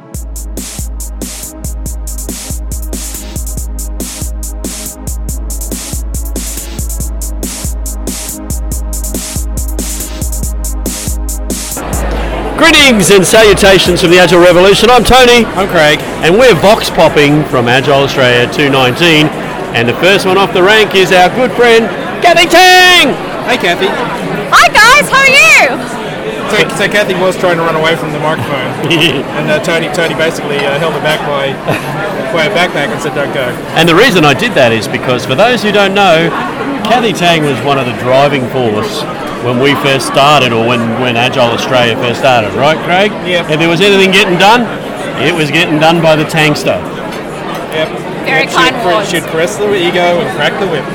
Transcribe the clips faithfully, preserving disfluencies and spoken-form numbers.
Greetings and salutations from the Agile Revolution. I'm Tony. I'm Craig. And we're Vox Popping from Agile Australia two nineteen. And the first one off the rank is our good friend, Kathy Tang! Hey, Kathy. Hi, guys. How are you? So, so Kathy was trying to run away from the microphone. and uh, Tony Tony basically uh, held her back by, by her backpack and said, don't go. And the reason I did that is because, for those who don't know, Kathy Tang was one of the driving force when we first started, or when, when Agile Australia first started, right, Craig? Yep. If there was anything getting done, it was getting done by the Tankster. Yep. Very yep. kind she'd, words. She'd caress the ego and crack the whip.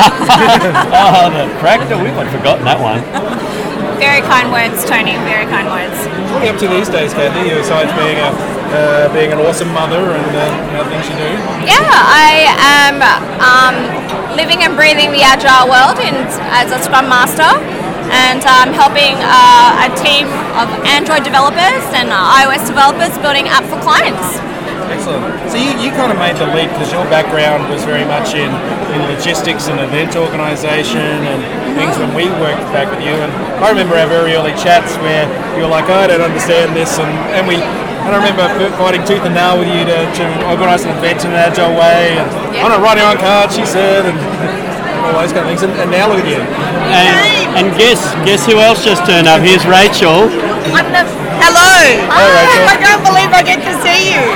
Oh, the crack the whip, I'd forgotten that one. Very kind words, Tony. Very kind words. What are you up to these days, Kathy, besides being a uh, being an awesome mother and uh, other things you do? Yeah, I am um, living and breathing the Agile world in, as a Scrum Master. And I'm helping uh, a team of Android developers and iOS developers building app for clients. Excellent. So you, you kind of made the leap because your background was very much in, in logistics and event organisation and things when we worked back with you. And I remember our very early chats where you were like, oh, I don't understand this. And, and we, and I remember fighting tooth and nail with you to, to organise an event in an agile way. And yeah. I'm not writing on cards, she said. And, all those kind of things, and, and now look at you. And, and guess guess who else just turned up? Here's Rachel. I'm the, hello. Hi, Rachel. I can't believe I get to see you.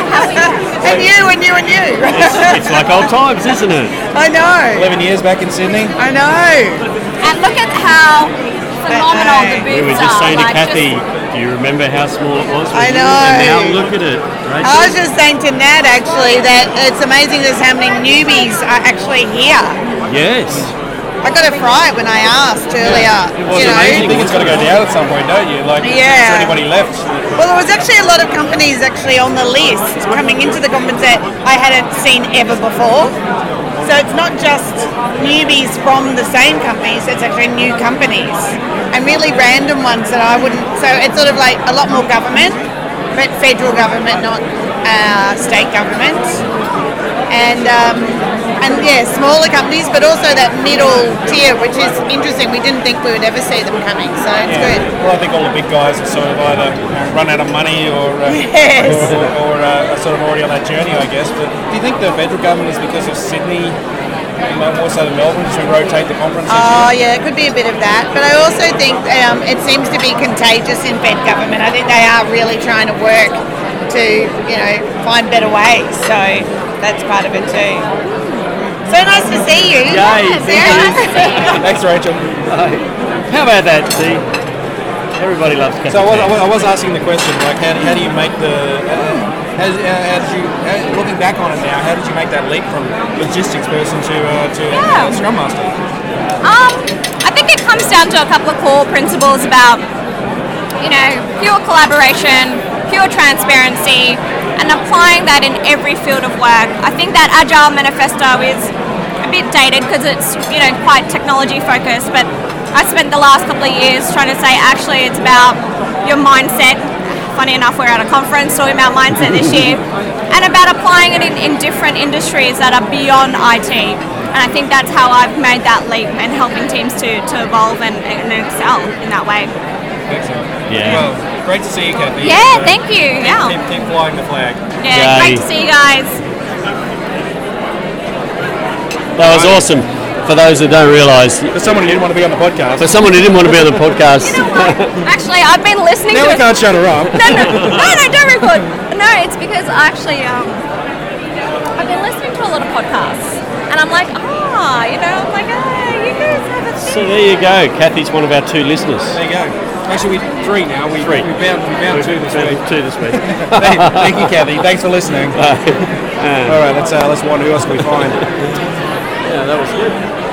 and you, and you, and you. It's, it's like old times, isn't it? I know. Eleven years back in Sydney. I know. And look at how phenomenal the booths are. We were just saying to like Kathy, just, do you remember how small it was? I know. And now look at it. Rachel. I was just saying to Nat actually that it's amazing there's how many newbies are actually here. Yes. I got a fright when I asked earlier. It was you know. amazing. You think it's got to go down at some point, don't you? Like, Yeah. is there anybody left? Well, there was actually a lot of companies actually on the list coming into the conference that I hadn't seen ever before. So it's not just newbies from the same companies, it's actually new companies. And really random ones that I wouldn't, so it's sort of like a lot more government, but federal government, not uh, state government. And um, and yeah, smaller companies, but also that middle tier, which is interesting. We didn't think we would ever see them coming, so it's Yeah. good. Well, I think all the big guys have sort of either you know, run out of money or, uh, Yes. or, or, or uh, are sort of already on that journey, I guess. But do you think the federal government is because of Sydney, you know, more so than Melbourne, to rotate the conference? Oh yeah, it could be a bit of that, but I also think um, it seems to be contagious in Fed government. I think they are really trying to work to, you know, find better ways. So that's part of it too. So nice to see you. Yay, Very thank you. nice to see you. Thanks, Rachel. How about that, see? Everybody loves Kathy. So I was, I Tang. was- I was asking the question, like, how, how do you make the, uh, how, how did you, how, looking back on it now, how did you make that leap from logistics person to uh, to Yeah. uh, Scrum Master? Um, I think it comes down to a couple of core principles about, you know, pure collaboration, pure transparency, and applying that in every field of work. I think that Agile Manifesto is a bit dated because it's, you know, quite technology focused, but I spent the last couple of years trying to say actually it's about your mindset. Funny enough, we're at a conference talking about mindset this year, and about applying it in, in different industries that are beyond I T. And I think that's how I've made that leap and helping teams to, to evolve and, and excel in that way. Excellent. Yeah. Well, great to see you, Kathy. Yeah, Uh, thank you. Keep, Yeah. keep, keep flying the flag. Yeah, Yay. great to see you guys. That was awesome. For those that don't realise, For someone who didn't want to be on the podcast. for someone who didn't want to be on the podcast, You know what? Actually, I've been listening Now to we can't shut her up. No, no, no, no, don't record. No, it's because actually, um, I've been listening to a lot of podcasts, and I'm like, ah, you know, I'm like, ah, you guys have a so thing. there you go. Kathy's one of our two listeners. There you go. Actually, we three now. We Three. we found we found two this week. Two this week. thank, thank you, Kathy. Thanks for listening. All right, let's uh, let's wonder who else can we find. Yeah, that was good.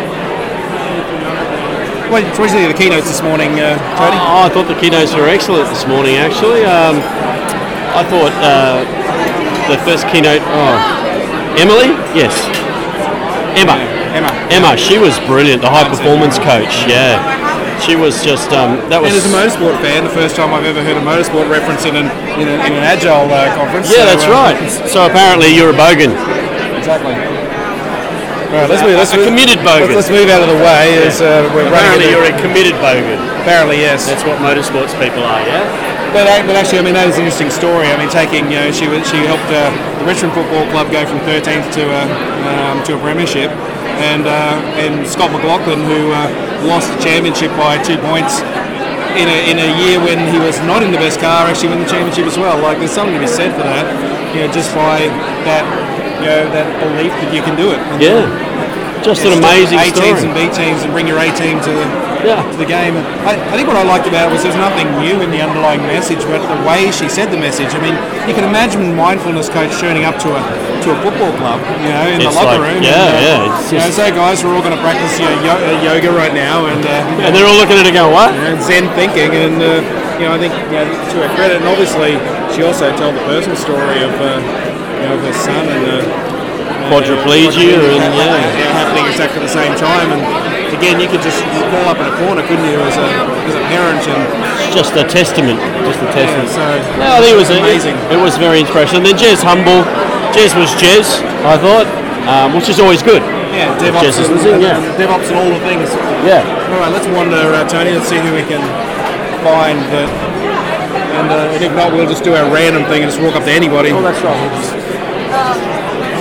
Well, it's originally the keynotes this morning, uh, Tony. Oh, I thought the keynotes were excellent this morning, actually. Um, I thought uh, the first keynote, oh, Emily? Yes. Emma. Emma. Emma, she was brilliant, the high performance coach, yeah. She was just um, that was. And as a motorsport fan, the first time I've ever heard a motorsport reference in an in, a, in an agile uh, conference. Yeah, so, that's uh, right. So apparently you're a bogan. Exactly. Right, let's move. Let's a move, committed bogan. Let's, let's move out of the way. As uh, we're Apparently running you're a committed bogan. Apparently, yes. That's what motorsports people are, yeah? But, but actually, I mean, that is an interesting story. I mean, taking, you know, she was, she helped uh, the Richmond Football Club go from thirteenth to a um, to a premiership, and uh, and Scott McLaughlin, who uh, lost the championship by two points in a in a year when he was not in the best car, actually won the championship as well. Like, there's something to be said for that. You know, just by that, you know, that belief that you can do it. And Yeah. Just an amazing A story. teams and B teams, and bring your A team to the Yeah. to the game. I, I think what I liked about it was there's nothing new in the underlying message, but the way she said the message. I mean, you can imagine a mindfulness coach turning up to a to a football club, you know, in It's the locker like- room. yeah, and, uh, yeah, it's you know, just- so guys, we're all going to practice you know, yo- uh, yoga right now, and uh, And they're all looking at it going, what? and Zen thinking, and uh, you know, I think you know, to her credit, and obviously she also told the personal story of uh, you know of her son and. Uh, Quadriplegia and, ha- yeah. ha- happening exactly at the same time, and again, you could just call up in a corner, couldn't you, as a as a parent, and Just a testament. Just a yeah, testament. so No, I think it was amazing. It, it was very inspirational. And then Jez Humble. Jez was Jez, I thought, um, which is always good. Yeah, Jez DevOps is and, listening, yeah. and DevOps and all the things. Yeah. All right, let's wander, uh, Tony. Let's see who we can find. That, and, uh, and if not, we'll just do our random thing and just walk up to anybody. Oh, that's right.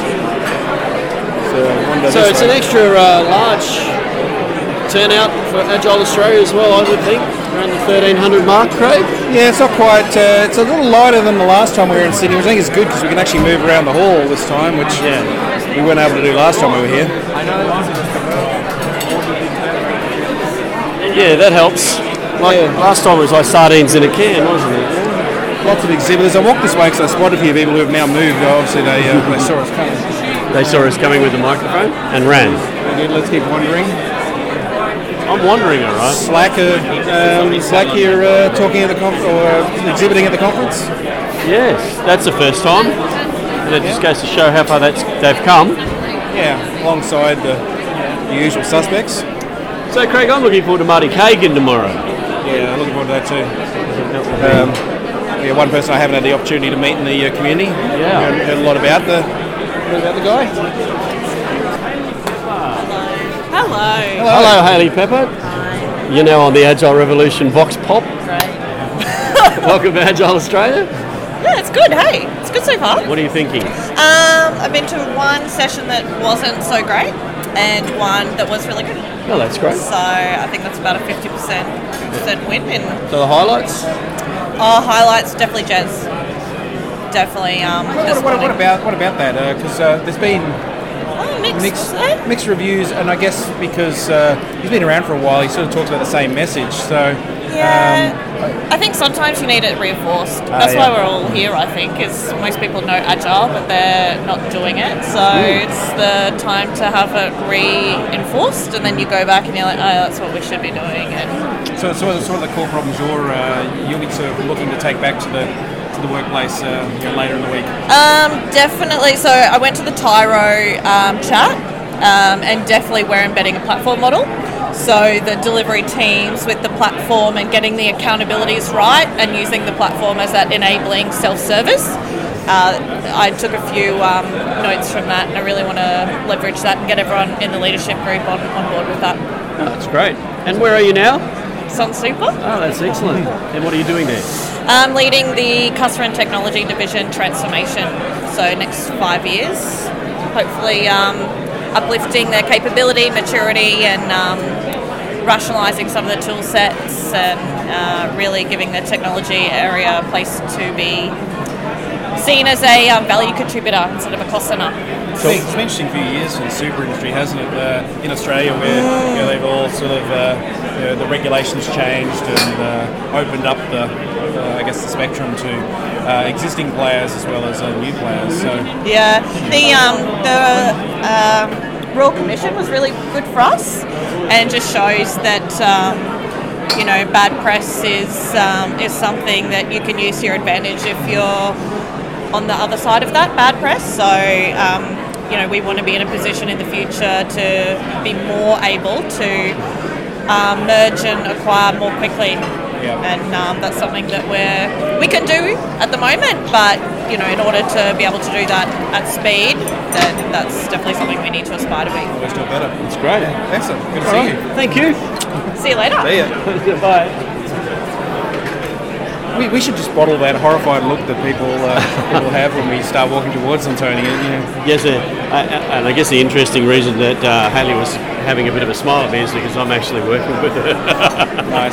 So, wander So this it's way. an extra uh, large turnout for Agile Australia as well, I would think, around the thirteen hundred mark, Craig. Yeah, it's not quite. Uh, it's a little lighter than the last time we were in Sydney, which I think is good because we can actually move around the hall this time, which Yeah. we weren't able to do last time we were here. Yeah, that helps. Like Yeah. last time it was like sardines in a can, wasn't it? Lots of exhibitors. I walked this way because I spotted a few people who have now moved. Obviously, they, uh, they saw us coming. They saw us coming with the microphone and ran. Good, let's keep wandering. I'm wondering, all right. Slack, uh, um, Slack here uh, talking at the conf- or uh, exhibiting at the conference. Yes, that's the first time, and it just goes to show how far that's, they've come. Yeah, alongside the, the usual suspects. So, Craig, I'm looking forward to Marty Kagan tomorrow. Yeah, looking forward to that too. Um, yeah, one person I haven't had the opportunity to meet in the uh, community. Yeah. Heard, heard a lot about the heard about the guy. Hello. Hello, Hayley Pepper. You're now on the Agile Revolution Vox Pop. Welcome to Agile Australia. Yeah, it's good. Hey, it's good so far. Um, What are you thinking? I've been to one session that wasn't so great, and one that was really good. Oh, that's great. So I think that's about a fifty percent win. In So the highlights? oh, highlights definitely jazz. Definitely. Um, What, what, what, what about what about that? Because uh, there's been oh, mixed. mixed eh? mixed reviews, and I guess because uh, he's been around for a while, he sort of talks about the same message. So Yeah. I think sometimes you need it reinforced. That's yeah. why we're all here, I think, is most people know Agile, but they're not doing it. So it's the time to have it reinforced, and then you go back and you're like, oh, that's what we should be doing. And So, so what are sort of the core problems you're uh, you'll be sort of looking to take back to the to the workplace uh, you know, later in the week? Um, definitely. So I went to the Tyro um, chat, um, and definitely we're embedding a platform model. So the delivery teams with the platform and getting the accountabilities right, and using the platform as that enabling self-service. Uh, I took a few um, notes from that, and I really want to leverage that and get everyone in the leadership group on, on board with that. Oh, that's great. And where are you now? Sun Super. Oh, that's excellent. And what are you doing there? I'm leading the customer and technology division transformation. So next five years, hopefully um, uplifting their capability, maturity, and um, rationalising some of the tool sets, and uh, really giving the technology area a place to be seen as a um, value contributor instead of a cost centre. It's been, it's been an interesting few years for the super industry, hasn't it? Uh, in Australia, where you know, they've all sort of uh, you know, the regulations changed and uh, opened up the, uh, I guess, the spectrum to uh, existing players as well as uh, new players. So Yeah, the um, the um, Royal Commission was really good for us, and just shows that um, you know bad press is um, is something that you can use to your advantage if you're on the other side of that bad press. So um, you know we want to be in a position in the future to be more able to um, merge and acquire more quickly. Yeah. And um, that's something that we're, we can do at the moment, but you know, in order to be able to do that at speed, then that's definitely something we need to aspire to be. Let's do it better. It's great. Excellent. Good to All see right. you. Thank you. See you later. See ya. Bye. We, we should just bottle that horrified look that people uh, people have when we start walking towards them, Tony. You know. Yes, uh, I, I- and I guess the interesting reason that uh, Haley was having a bit of a smile at me is because I'm actually working with her. Nice.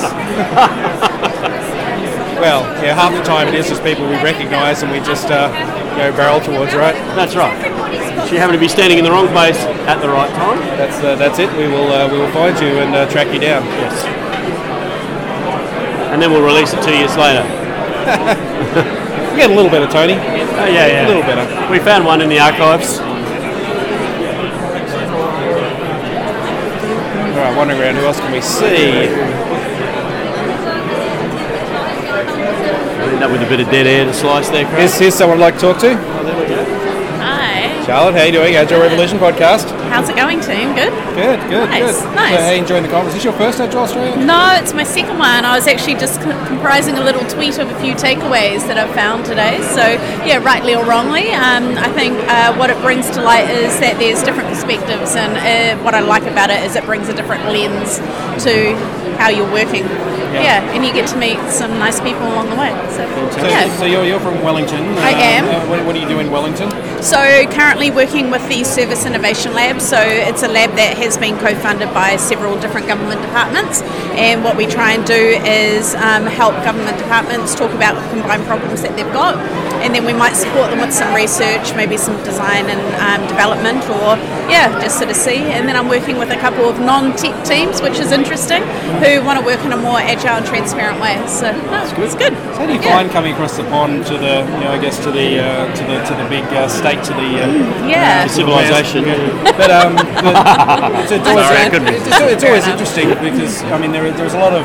Well, yeah, half the time it is just people we recognise and we just uh, you know, barrel towards, right? That's right. She happened to be standing in the wrong place at the right time. That's uh, that's it. We will uh, we will find you and uh, track you down. Yes. And then we'll release it two years later. We get a little better, Tony. Oh, yeah, yeah. A little better. We found one in the archives. All right, wandering around. Who else can we see? End up with a bit of dead air to slice there, Craig. Here's, here's someone I'd like to talk to. Hi. Charlotte, how you doing? Agile Revolution podcast. How's it going, team? Good? Good, good, Nice, good. nice. So, how you enjoying the conference? Is this your first Agile Australia? No, it's my second one. I was actually just c- comprising a little tweet of a few takeaways that I've found today. So, yeah, rightly or wrongly, um, I think uh, what it brings to light is that there's different perspectives, and uh, what I like about it is it brings a different lens to how you're working. Yeah. Yeah, and you get to meet some nice people along the way. So, So, yeah. so you're, you're from Wellington. I am. Uh, what, what do you do in Wellington? So currently working with the Service Innovation Lab. So it's a lab that has been co-funded by several different government departments, and what we try and do is um, help government departments talk about combined problems that they've got, and then we might support them with some research, maybe some design and um, development, or yeah, just sort of see. And then I'm working with a couple of non-tech teams, which is interesting, who want to work in a more agile and transparent way. So no, it's good. So how do you Yeah. find coming across the pond to the, you know, I guess to the uh, to the to the big uh, state, to the uh, Yeah. to the Civilization. West? But um, but it's, it's always, Sorry, I couldn't it's, it's always interesting because I mean there there's a lot of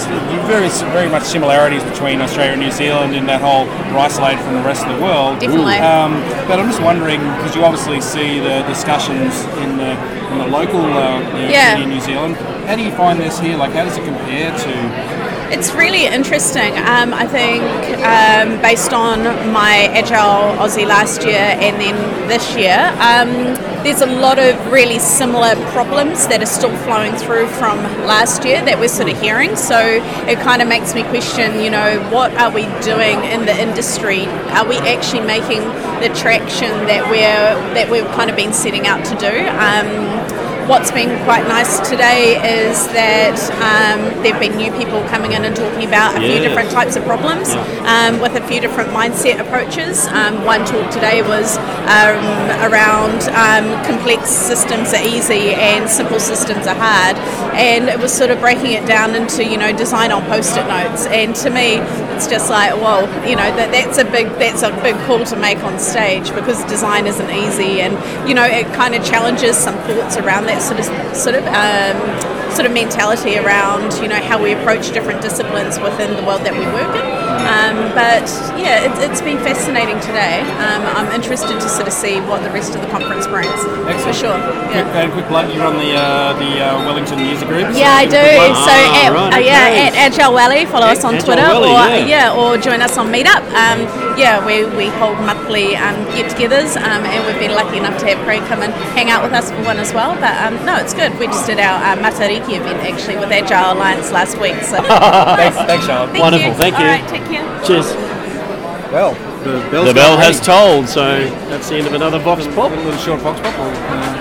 very very much similarities between Australia and New Zealand in that whole we're isolated from the rest of the world. Definitely. Um, but I'm just wondering because you obviously see the discussions in the in the local uh, you know, Yeah. city in New Zealand. How do you find this here? Like, how does it compare to? It's really interesting. Um, I think um, based on my Agile Aussie last year and then this year, um, there's a lot of really similar problems that are still flowing through from last year that we're sort of hearing. So it kind of makes me question, you know, what are we doing in the industry? Are we actually making the traction that we're that we've kind of been setting out to do? Um, What's been quite nice today is that um, there have been new people coming in and talking about a few Yes. different types of problems um, with a few different mindset approaches. Um, one talk today was um, around um, complex systems are easy and simple systems are hard, and it was sort of breaking it down into, you know, design on post-it notes. And to me, it's just like, well, you know, that that's a big that's a big call to make on stage because design isn't easy, and you know, it kind of challenges some thoughts around that sort of sort of um, sort of mentality around, you know, how we approach different disciplines within the world that we work in. Um, but yeah, it, it's been fascinating today. Um, I'm interested to sort of see what the rest of the conference brings. For Excellent. sure. Quick, Yeah. uh, quick plug, you run the uh, the uh, Wellington user group. so Yeah, I give do. a quick plug. So Ah, at, right, uh, yeah, okay. at Agile Valley, follow us on Agile Twitter, Valley, or yeah. or join us on Meetup. Um, yeah, we, we hold monthly um, get-togethers, um, and we've been lucky enough to have Craig come and hang out with us for one as well. But um, no, it's good. We just did our uh, Matariki event actually with Agile Alliance last week. So Thanks, thanks, Charlotte. Thank Wonderful, you. thank you. All right, take care. Cheers. Well, the, bell's The bell gone has ring. tolled, so that's the end of another Vox Pop. A little short box pop. We'll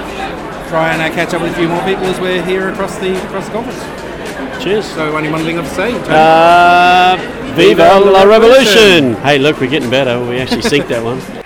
uh, try and uh, catch up with a few more people as we're here across the across the conference. Cheers. So, only one thing left to say. Tony? Uh, Viva la Revolution! Hey, look, we're getting better. We actually synced that one.